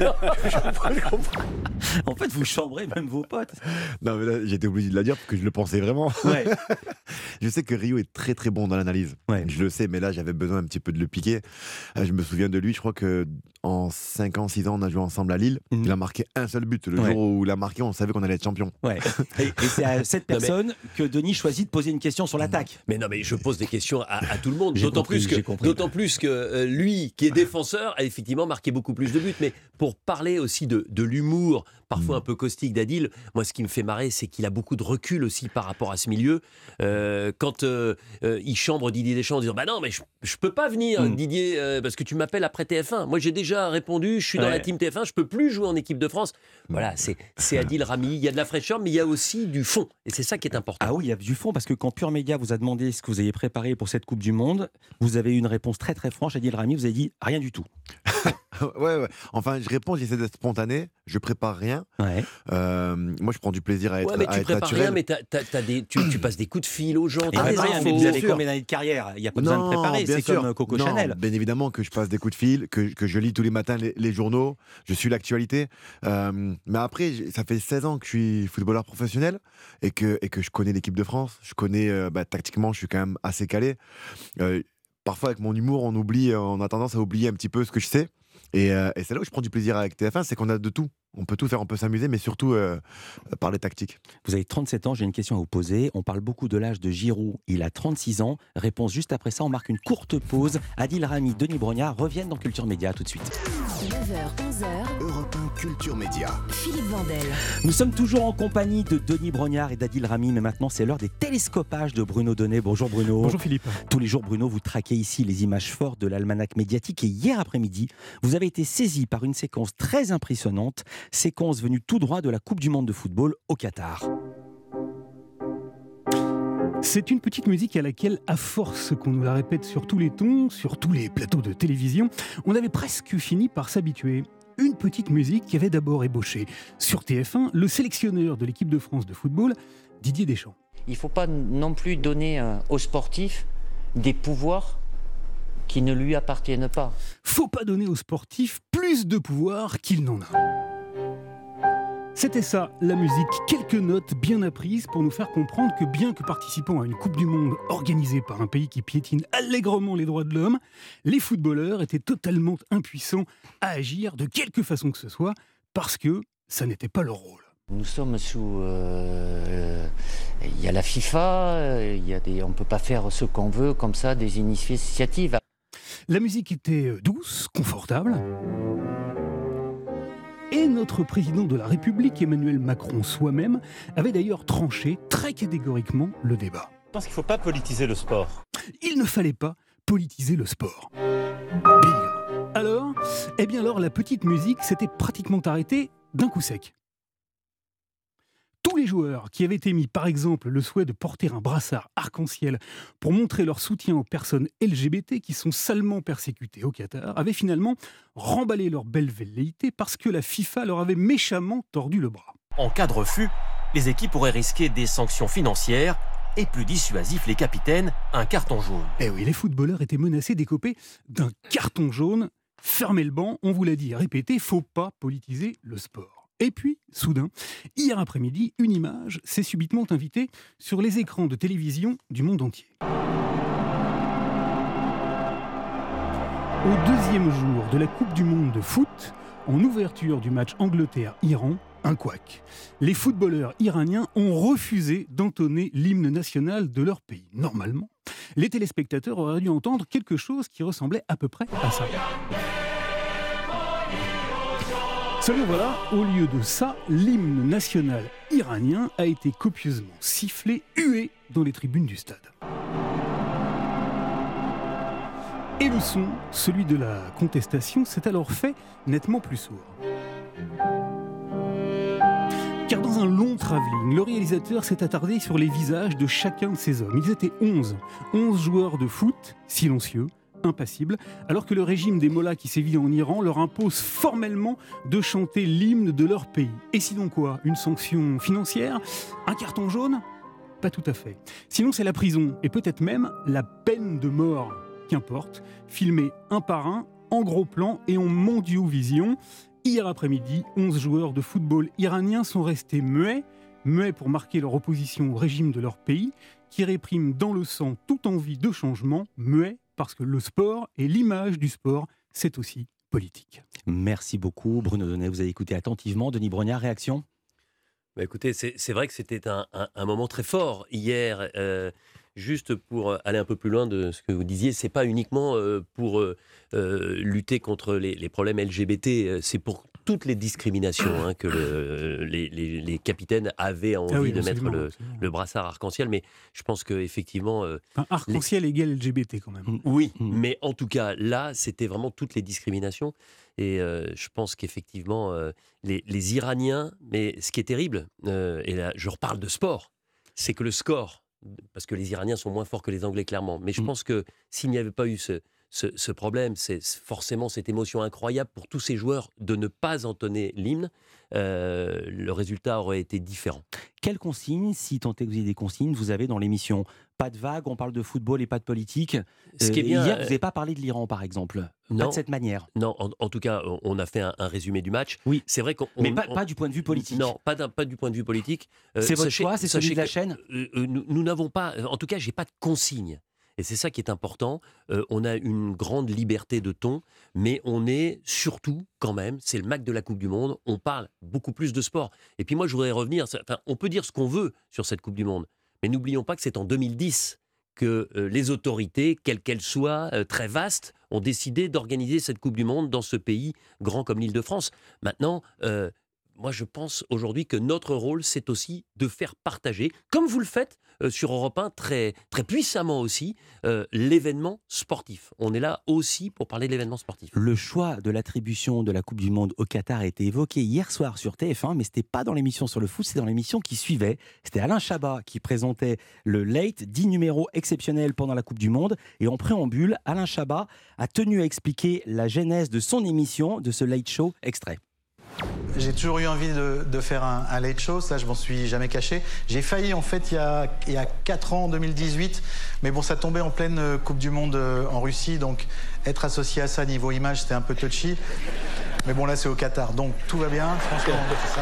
En fait, vous chambrez même vos potes. Non, mais là, j'étais obligé de la dire parce que je le pensais vraiment. Je sais que Rio est très très bon dans l'analyse. Je le sais, mais là, j'avais besoin un petit peu de le piquer. Je me souviens de lui, je crois qu'en 5 ans, 6 ans, on a joué ensemble à Lille. Il a marqué un seul but. Le jour où il a marqué, on savait qu'on allait être champion. Et c'est à cette personne que Denis choisit de poser une question sur l'attaque. Mais non, mais je pose des questions à tout le monde. D'autant plus que lui, qui est défenseur, a effectivement marqué beaucoup plus de buts. Mais pour parler aussi de l'humour, parfois un peu caustique d'Adil, moi ce qui me fait marrer, c'est qu'il a beaucoup de recul aussi par rapport à ce milieu. Quand il chambre Didier Deschamps en disant « Bah non, mais je peux pas venir, Didier, parce que tu m'appelles après TF1. Moi j'ai déjà répondu, je suis dans la team TF1, je peux plus jouer en équipe de France. » Voilà, c'est Adil Rami. Il y a de la fraîcheur, mais il y a aussi du fond. Et c'est ça qui est important. Ah oui, il y a du fond, parce que quand Pure Média vous a demandé ce que vous aviez préparé pour cette Coupe du Monde, vous avez eu une réponse très très franche. Adil Rami, vous avez dit rien du tout. Ouais. Enfin, je réponds, j'essaie d'être spontané, je prépare rien. Moi, je prends du plaisir à être mais tu prépares naturel. rien, mais tu passes des coups de fil aux gens. Mais vous avez combien d'années de carrière ? Il n'y a pas besoin de préparer, c'est comme Coco Chanel. Bien évidemment que je passe des coups de fil, que je lis tous les matins les journaux, je suis l'actualité. Mais après, ça fait 16 ans que je suis footballeur professionnel et que je connais l'équipe de France. Je connais, tactiquement, je suis quand même assez calé. Parfois, avec mon humour, on a tendance à oublier un petit peu ce que je sais. Et c'est là où je prends du plaisir avec TF1, c'est qu'on a de tout. On peut tout faire, on peut s'amuser, mais surtout parler tactique. Vous avez 37 ans, j'ai une question à vous poser. On parle beaucoup de l'âge de Giroud, il a 36 ans. Réponse juste après ça, on marque une courte pause. Adil Rami, Denis Brognard reviennent dans Culture Média, tout de suite. 9h, 11h, Europe 1 Culture Média. Philippe Vandel. Nous sommes toujours en compagnie de Denis Brognard et d'Adil Rami, mais maintenant c'est l'heure des télescopages de Bruno Donnet. Bonjour Bruno. Bonjour Philippe. Tous les jours Bruno, vous traquez ici les images fortes de l'almanach médiatique et hier après-midi, vous avez été saisi par une séquence très impressionnante, séquence venue tout droit de la Coupe du Monde de football au Qatar. C'est une petite musique à laquelle, à force qu'on nous la répète sur tous les tons, sur tous les plateaux de télévision, on avait presque fini par s'habituer. Une petite musique qui avait d'abord ébauché sur TF1 le sélectionneur de l'équipe de France de football, Didier Deschamps. Il ne faut pas non plus donner aux sportifs des pouvoirs qui ne lui appartiennent pas. Faut pas donner aux sportifs plus de pouvoir qu'il n'en a. C'était ça, la musique, quelques notes bien apprises pour nous faire comprendre que bien que participant à une Coupe du Monde organisée par un pays qui piétine allègrement les droits de l'homme, les footballeurs étaient totalement impuissants à agir de quelque façon que ce soit, parce que ça n'était pas leur rôle. Nous sommes sous... Il y a la FIFA, on ne peut pas faire ce qu'on veut comme ça, des initiatives. La musique était douce, confortable. Et notre président de la République, Emmanuel Macron soi-même, avait d'ailleurs tranché très catégoriquement le débat. Je pense qu'il ne faut pas politiser le sport. Il ne fallait pas politiser le sport. Pire. Alors, la petite musique s'était pratiquement arrêtée d'un coup sec. Tous les joueurs qui avaient émis par exemple le souhait de porter un brassard arc-en-ciel pour montrer leur soutien aux personnes LGBT qui sont salement persécutées au Qatar avaient finalement remballé leur belle velléité parce que la FIFA leur avait méchamment tordu le bras. En cas de refus, les équipes pourraient risquer des sanctions financières et plus dissuasif, les capitaines, un carton jaune. Eh oui, les footballeurs étaient menacés d'écoper d'un carton jaune. Fermez le banc, on vous l'a dit, répétez, faut pas politiser le sport. Et puis, soudain, hier après-midi, une image s'est subitement invitée sur les écrans de télévision du monde entier. Au deuxième jour de la Coupe du Monde de foot, en ouverture du match Angleterre-Iran, un couac. Les footballeurs iraniens ont refusé d'entonner l'hymne national de leur pays. Normalement, les téléspectateurs auraient dû entendre quelque chose qui ressemblait à peu près à ça. Seulement voilà, au lieu de ça, l'hymne national iranien a été copieusement sifflé, hué dans les tribunes du stade. Et le son, celui de la contestation, s'est alors fait nettement plus sourd. Car dans un long travelling, le réalisateur s'est attardé sur les visages de chacun de ces hommes. Ils étaient 11 joueurs de foot, silencieux, impassibles, alors que le régime des mollahs qui sévit en Iran leur impose formellement de chanter l'hymne de leur pays. Et sinon quoi ? Une sanction financière ? Un carton jaune ? Pas tout à fait. Sinon c'est la prison, et peut-être même la peine de mort. Qu'importe, filmés un par un, en gros plan et en mondiovision. Hier après-midi, 11 joueurs de football iraniens sont restés muets pour marquer leur opposition au régime de leur pays, qui réprime dans le sang toute envie de changement, muets parce que le sport et l'image du sport, c'est aussi politique. Merci beaucoup Bruno Donnet, vous avez écouté attentivement. Denis Brognard, réaction ? Écoutez, c'est vrai que c'était un moment très fort hier. Juste pour aller un peu plus loin de ce que vous disiez, c'est pas uniquement pour lutter contre les problèmes LGBT, c'est pour toutes les discriminations que les capitaines avaient envie de mettre le brassard arc-en-ciel. Mais je pense qu'effectivement... arc-en-ciel égale LGBT quand même. Oui, mais en tout cas, là, c'était vraiment toutes les discriminations. Et je pense qu'effectivement, les Iraniens... Mais ce qui est terrible, et là, je reparle de sport, c'est que le score... Parce que les Iraniens sont moins forts que les Anglais, clairement. Mais je pense que s'il n'y avait pas eu ce problème, c'est forcément cette émotion incroyable pour tous ces joueurs de ne pas entonner l'hymne, le résultat aurait été différent. Quelles consignes, si tant est que vous ayez des consignes, vous avez dans l'émission ? Pas de vagues, on parle de football et pas de politique. Ce qui est bien, hier, vous n'avez pas parlé de l'Iran, par exemple. Non, pas de cette manière. Non, en tout cas, on a fait un résumé du match. Oui, c'est vrai qu'on... Mais pas du point de vue politique. Non, pas du point de vue politique. C'est votre choix, c'est celui de la chaîne ? Nous n'avons pas... En tout cas, je n'ai pas de consigne. Et c'est ça qui est important. On a une grande liberté de ton, mais on est surtout, quand même, c'est le Mac de la Coupe du Monde, on parle beaucoup plus de sport. Et puis moi, je voudrais revenir, on peut dire ce qu'on veut sur cette Coupe du Monde, mais n'oublions pas que c'est en 2010 que les autorités, quelles qu'elles soient, très vastes, ont décidé d'organiser cette Coupe du Monde dans ce pays grand comme l'Île-de-France. Maintenant, moi je pense aujourd'hui que notre rôle, c'est aussi de faire partager, comme vous le faites sur Europe 1 très, très puissamment aussi, l'événement sportif. On est là aussi pour parler de l'événement sportif. Le choix de l'attribution de la Coupe du Monde au Qatar a été évoqué hier soir sur TF1, mais ce n'était pas dans l'émission sur le foot, c'est dans l'émission qui suivait. C'était Alain Chabat qui présentait le Late, 10 numéros exceptionnels pendant la Coupe du Monde. Et en préambule, Alain Chabat a tenu à expliquer la genèse de son émission, de ce Late Show extrait. J'ai toujours eu envie de faire un late show, ça je m'en suis jamais caché. J'ai failli en fait il y a 4 ans, en 2018, mais bon ça tombait en pleine Coupe du Monde en Russie, donc être associé à ça niveau image c'était un peu touchy. Mais bon là c'est au Qatar, donc tout va bien, franchement ça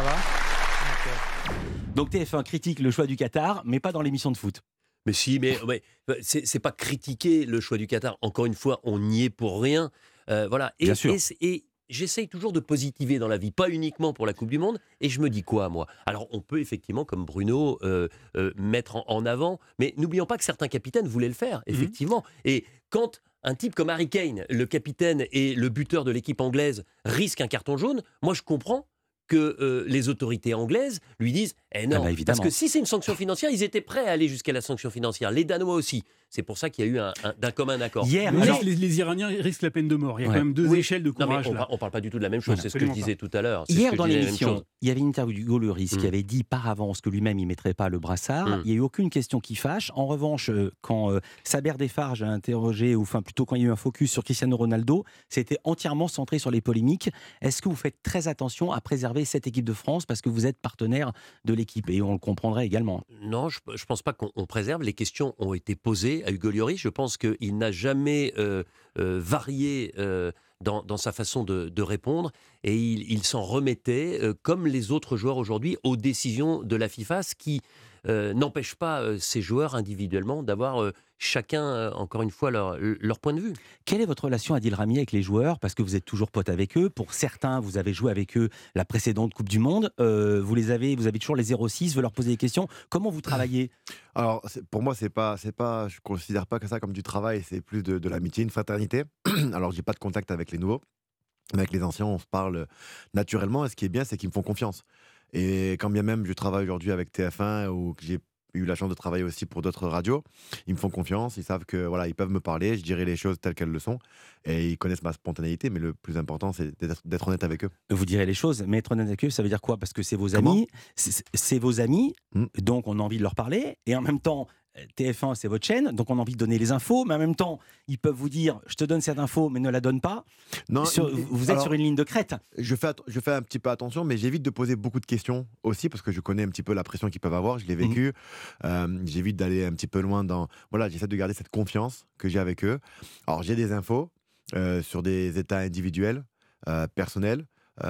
va. Donc TF1 critique le choix du Qatar, mais pas dans l'émission de foot. Mais si, mais c'est pas critiquer le choix du Qatar. Encore une fois, on n'y est pour rien. Voilà. Bien sûr. Et j'essaye toujours de positiver dans la vie, pas uniquement pour la Coupe du Monde. Et je me dis quoi, moi ? Alors, on peut effectivement, comme Bruno, mettre en avant, mais n'oublions pas que certains capitaines voulaient le faire, effectivement. Et quand un type comme Harry Kane, le capitaine et le buteur de l'équipe anglaise, risque un carton jaune, moi, je comprends que les autorités anglaises lui disent « Eh non, parce que si c'est une sanction financière, ils étaient prêts à aller jusqu'à la sanction financière. Les Danois aussi. » C'est pour ça qu'il y a eu d'un commun accord. Hier, les Iraniens risquent la peine de mort. Il y a quand même deux échelles de courage. Non, mais on ne parle pas du tout de la même chose. C'est ce que je disais tout à l'heure. Hier, dans l'émission, il y avait une interview d'Hugo Lloris qui avait dit par avance que lui-même, il ne mettrait pas le brassard. Il n'y a eu aucune question qui fâche. En revanche, quand Saber Defarge a interrogé, ou enfin plutôt quand il y a eu un focus sur Cristiano Ronaldo, c'était entièrement centré sur les polémiques. Est-ce que vous faites très attention à préserver cette équipe de France parce que vous êtes partenaire de l'équipe et on le comprendrait également? Non, je ne pense pas qu'on préserve. Les questions ont été posées à Hugo Lloris. Je pense qu'il n'a jamais varié dans sa façon de répondre et il s'en remettait, comme les autres joueurs aujourd'hui, aux décisions de la FIFA, ce qui n'empêche pas ces joueurs individuellement d'avoir chacun, encore une fois, leur point de vue. Quelle est votre relation, Adil Rami, avec les joueurs? Parce que vous êtes toujours pote avec eux. Pour certains, vous avez joué avec eux la précédente Coupe du Monde. Vous avez toujours les 06, vous leur posez des questions. Comment vous travaillez? Alors, pour moi, je ne considère pas que ça comme du travail, c'est plus de l'amitié, une fraternité. Alors, je n'ai pas de contact avec les nouveaux, mais avec les anciens, on se parle naturellement. Et ce qui est bien, c'est qu'ils me font confiance. Et quand bien même je travaille aujourd'hui avec TF1 ou que j'ai eu la chance de travailler aussi pour d'autres radios, ils me font confiance, ils savent que voilà, ils peuvent me parler, je dirai les choses telles qu'elles le sont et ils connaissent ma spontanéité, mais le plus important c'est d'être honnête avec eux. Vous direz les choses, mais être honnête avec eux, ça veut dire quoi? Parce que c'est vos amis, c'est vos amis, donc on a envie de leur parler et en même temps TF1 c'est votre chaîne, donc on a envie de donner les infos, mais en même temps ils peuvent vous dire je te donne cette info mais ne la donne pas. Non, vous êtes sur une ligne de crête. Je fais un petit peu attention, mais j'évite de poser beaucoup de questions aussi parce que je connais un petit peu la pression qu'ils peuvent avoir, je l'ai vécu. J'évite d'aller un petit peu loin dans... Voilà, j'essaie de garder cette confiance que j'ai avec eux. Alors j'ai des infos sur des états individuels, personnels,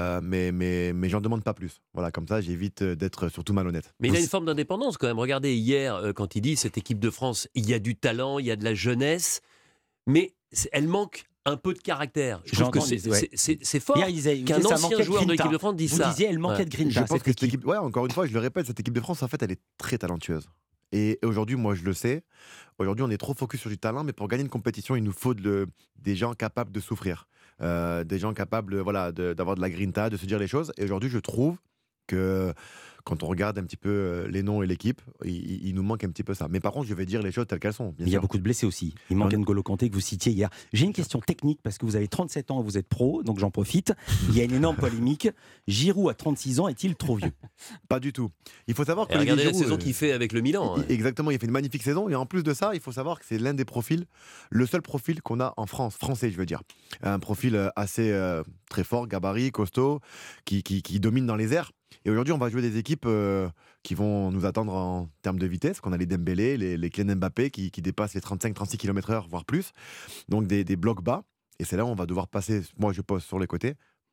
mais j'en demande pas plus. Voilà, comme ça, j'évite d'être surtout malhonnête. Mais il a une forme d'indépendance quand même. Regardez hier, quand il dit cette équipe de France, il y a du talent, il y a de la jeunesse, mais elle manque un peu de caractère. Je trouve que c'est fort qu'un ancien joueur de l'équipe de France dise ça. Vous disiez, elle manquait de grinta. Je pense que cette équipe, encore une fois, je le répète, cette équipe de France, en fait, elle est très talentueuse. Et aujourd'hui, moi, je le sais. Aujourd'hui, on est trop focus sur du talent, mais pour gagner une compétition, il nous faut des gens capables de souffrir. Des gens capables d'avoir de la grinta, de se dire les choses. Et aujourd'hui, je trouve que quand on regarde un petit peu les noms et l'équipe, il nous manque un petit peu ça. Mais par contre, je vais dire les choses telles qu'elles sont. Il y a beaucoup de blessés aussi. Il manque N'Golo Kanté que vous citiez hier. J'ai une question technique parce que vous avez 37 ans et vous êtes pro, donc j'en profite. Il y a une énorme polémique. Giroud à 36 ans est-il trop vieux? Pas du tout. Il faut savoir que regardez la saison qu'il fait avec le Milan. Exactement, il fait une magnifique saison. Et en plus de ça, il faut savoir que c'est l'un des profils, le seul profil qu'on a en France, français je veux dire. Un profil assez très fort, gabarit, costaud, qui domine dans les airs. Et aujourd'hui, on va jouer des équipes qui vont nous attendre en termes de vitesse, qu'on a les Dembélé, les Kylian Mbappé qui dépassent les 35-36 km/h, voire plus. Donc des blocs bas. Et c'est là où on va devoir passer, moi je pose sur les côtés,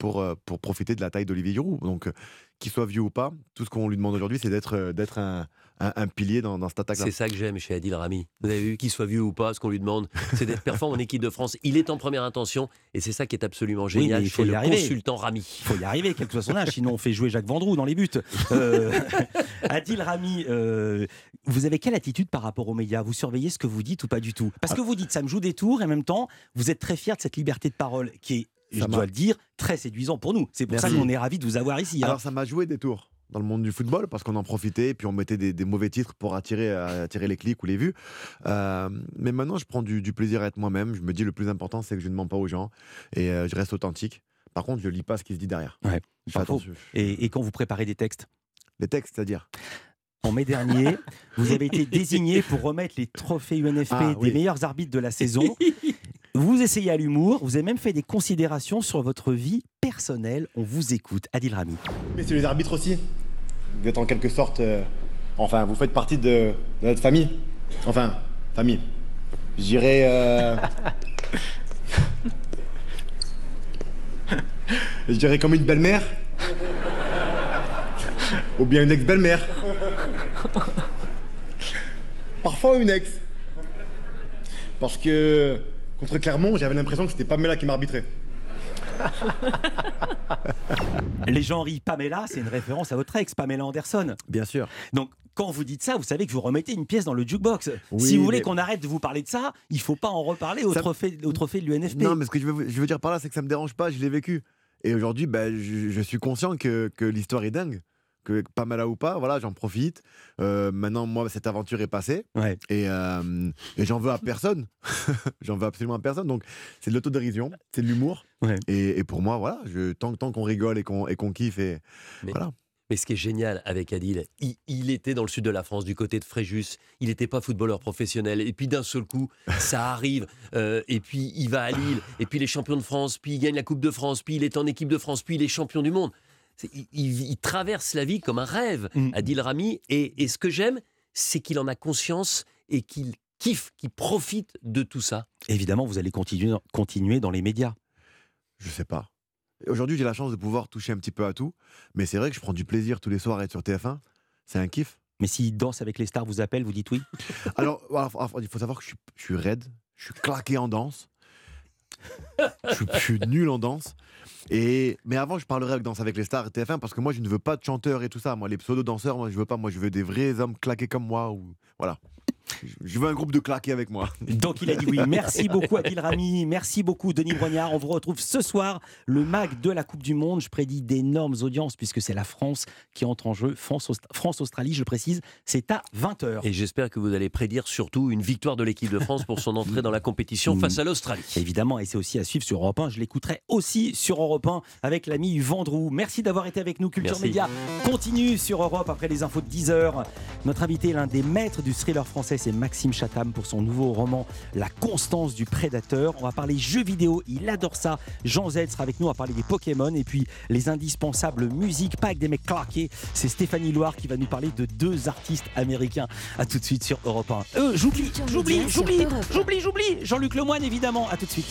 pour profiter de la taille d'Olivier Giroud. Donc, qu'il soit vieux ou pas, tout ce qu'on lui demande aujourd'hui, c'est d'être un pilier dans cette attaque-là. C'est ça que j'aime chez Adil Rami. Vous avez vu, qu'il soit vieux ou pas, ce qu'on lui demande, c'est d'être performant en équipe de France. Il est en première intention et c'est ça qui est absolument génial. Oui, il faut chez y le arriver. consultant Rami. Il faut y arriver, quel que soit son âge, sinon on fait jouer Jacques Vendroux dans les buts. Adil Rami, vous avez quelle attitude par rapport aux médias? Vous surveillez ce que vous dites ou pas du tout? Parce que vous dites ça me joue des tours et en même temps, vous êtes très fier de cette liberté de parole qui est, je dois le dire, très séduisant pour nous. C'est pour ça qu'on est ravis de vous avoir ici. Alors ça m'a joué des tours dans le monde du football parce qu'on en profitait et puis on mettait des mauvais titres pour attirer les clics ou les vues. Mais maintenant, je prends du plaisir à être moi-même. Je me dis le plus important, c'est que je ne mens pas aux gens et je reste authentique. Par contre, je ne lis pas ce qui se dit derrière. Ouais, je fais attention. Et quand vous préparez des textes? Les textes, c'est-à-dire? En mai dernier, vous avez été désigné pour remettre les trophées UNFP des meilleurs arbitres de la saison. Vous essayez à l'humour, vous avez même fait des considérations sur votre vie personnelle. On vous écoute, Adil Rami. Mais c'est les arbitres aussi. Vous êtes en quelque sorte... enfin, vous faites partie de notre famille. Enfin, famille. Je dirais... je dirais comme une belle-mère. Ou bien une ex-belle-mère. Parfois une ex. Parce que... Contre Clermont, j'avais l'impression que c'était Pamela qui m'arbitrait. Les gens rient. Pamela, c'est une référence à votre ex, Pamela Anderson. Bien sûr. Donc, quand vous dites ça, vous savez que vous remettez une pièce dans le jukebox. Oui, si vous voulez qu'on arrête de vous parler de ça, il ne faut pas en reparler au trophée de l'UNFP. Non, mais ce que je veux dire par là, c'est que ça ne me dérange pas, je l'ai vécu. Et aujourd'hui, je suis conscient que l'histoire est dingue. Que Pamela ou pas, voilà, j'en profite. Maintenant, moi, cette aventure est passée. Ouais. Et j'en veux à personne. J'en veux absolument à personne. Donc, c'est de l'autodérision, c'est de l'humour. Ouais. Et pour moi, voilà, tant qu'on rigole et qu'on kiffe. Voilà. Mais ce qui est génial avec Adil, il était dans le sud de la France, du côté de Fréjus. Il n'était pas footballeur professionnel. Et puis d'un seul coup, ça arrive. Et puis il va à Lille. Et puis il est champion de France. Puis il gagne la Coupe de France. Puis il est en équipe de France. Puis il est champion du monde. Il traverse la vie comme un rêve, Adil Rami. Et ce que j'aime, c'est qu'il en a conscience et qu'il kiffe, qu'il profite de tout ça. Évidemment, vous allez continuer dans les médias. Je sais pas. Aujourd'hui, j'ai la chance de pouvoir toucher un petit peu à tout. Mais c'est vrai que je prends du plaisir tous les soirs à être sur TF1. C'est un kiff. Mais si Danse avec les stars vous appelle, vous dites oui? Alors, il faut savoir que je suis raide. Je suis claqué en danse. Je suis nul en danse. Mais avant, je parlerai avec Danse avec les stars TF1 parce que moi, je ne veux pas de chanteurs et tout ça. Moi, les pseudo-danseurs, moi, je veux pas. Moi, je veux des vrais hommes claqués comme moi. Voilà. Je veux un groupe de claqués avec moi. Donc il a dit oui. Merci beaucoup Adil Rami, merci beaucoup Denis Brognard. On vous retrouve ce soir, le MAG de la Coupe du Monde. Je prédis d'énormes audiences puisque c'est la France qui entre en jeu. France-Australie, je précise, c'est à 20h. Et j'espère que vous allez prédire surtout une victoire de l'équipe de France pour son entrée dans la compétition face à l'Australie. Évidemment, et c'est aussi à suivre sur Europe 1. Je l'écouterai aussi sur Europe 1 avec l'ami Vendroux. Merci d'avoir été avec nous. Culture Média continue sur Europe après les infos de 10h. Notre invité est l'un des maîtres du thriller français, c'est Maxime Chatham pour son nouveau roman La Constance du Prédateur. On va parler jeux vidéo, il adore ça. Jean Z sera avec nous, on va parler des Pokémon et puis les indispensables musiques, pas avec des mecs claqués. C'est Stéphanie Loire qui va nous parler de 2 artistes américains. À tout de suite sur Europe 1. J'oublie Jean-Luc Lemoine évidemment. À tout de suite.